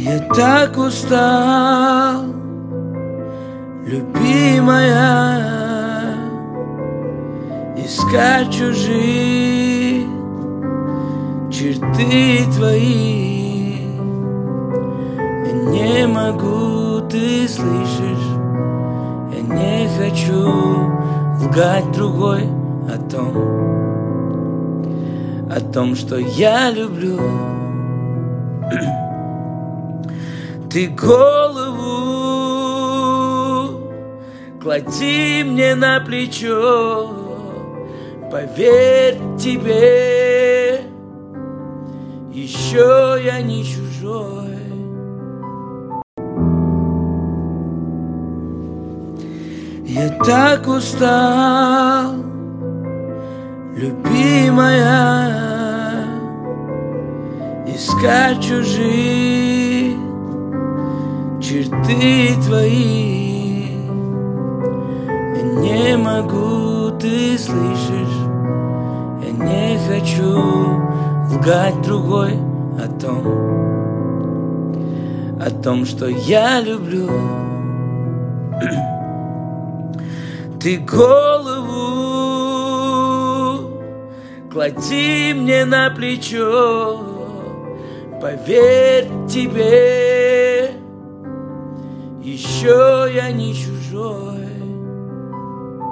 Я так устал, любимая, искать чужие черты твои. Я не могу, ты слышишь, я не хочу лгать другой о том, что я люблю. Ты голову клади мне на плечо, поверь тебе, еще я не чужой. Я так устал, любимая, искать чужие черты твои. Я не могу, ты слышишь, я не хочу лгать другой о том, что я люблю. Ты голову клади мне на плечо, поверь тебе, еще я не чужой.